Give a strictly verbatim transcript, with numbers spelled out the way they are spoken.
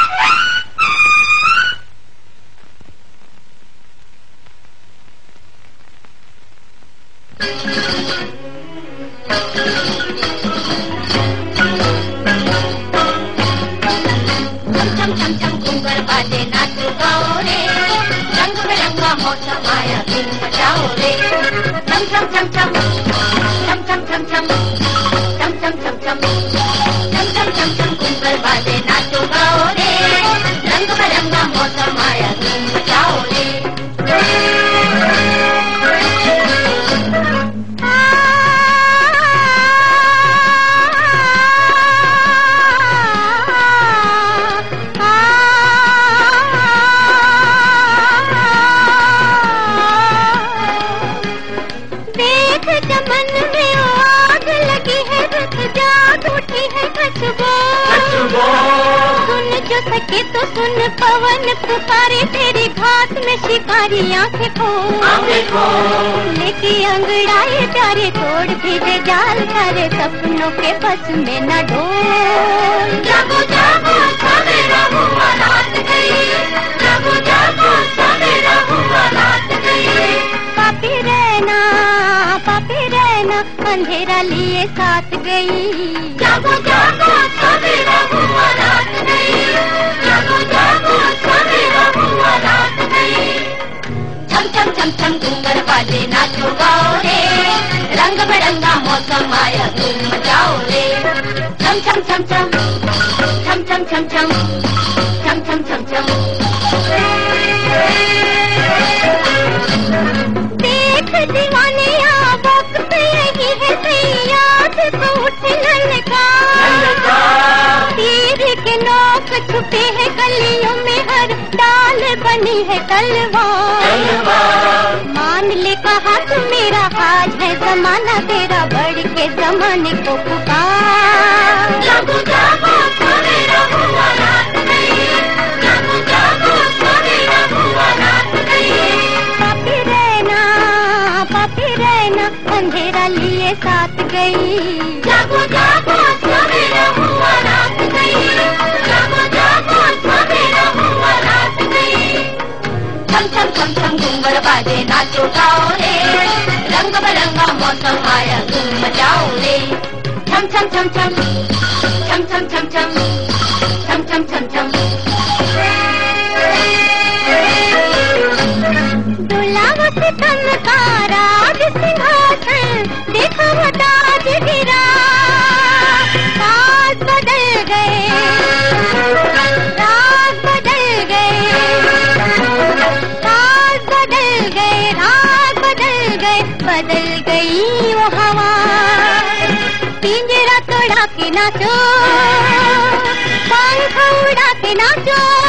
छम छम छम घूंगर बाजे नाचो गाओ रे, रंग बिरंगा मौसम आया धूम मचाओ रे। छम छम छम छम छम छम छम छम छम छम छम छम छम छम छम छम घूंगर बाजे नाचो गाओ रे, रंग बिरंगा मौसम आया धूम मचाओ रे। चमन में आग लगी है, रुक जाग उठी है खुशबू। सुन जो सके तो सुन पवन पुकारे, तेरी घात में शिकारी आंखें खोल। लेके अंगड़ाए प्यारे तोड़ भेजे जाल करे, सपनों के बस में न डोल। जागो जागो सवेरा हुआ रात गई, जागो जागो सवेरा हुआ रात गई। पापी रहना पापी रहना, अंधेरा लिए साथ गई। जागो जागो सवेरा हुआ रात गई, जागो जागो सवेरा हुआ रात गई। छम छम छम छम घूंगर बाजे नाचो गाओ रे, रंग बिरंगा मौसम आया धूम मचाओ रे। छम छम छम छम छम छम छम छम छम छम छम छम। देख दीवाने वक्त यही है, याद तो उठलन का। तीर के नोक छुपे है गलियों में, हर डाल बनी है तलवार। मान ले कहा तू मेरा आज है जमाना, तेरा बढ़ के जमाने को पुकार। जागो जागो सवेरा हुआ रात गई, जागो जागो सवेरा हुआ रात गई। पापी रहना पापी रहना, अंधेरा लिए साथ गई। जागो जागो सवेरा हुआ रात गई, जागो जागो सवेरा हुआ रात गई। छम छम छम छम घूंगर बाजे नाचो गाओ रे, रंग बिरंगा मौसम आया धूम मचाओ रे। छम छम छम छम छम छम छम छम छम छम छम छम। दुलावा सितम का राज सिंहासन, देखो वो ताज गिरा। राज बदल गए, राज बदल गए, राज बदल गए, राज बदल गए। बदल गई वो हवा, पिंजरा तोड़ा के नाचो, पंख उड़ा के नाचो।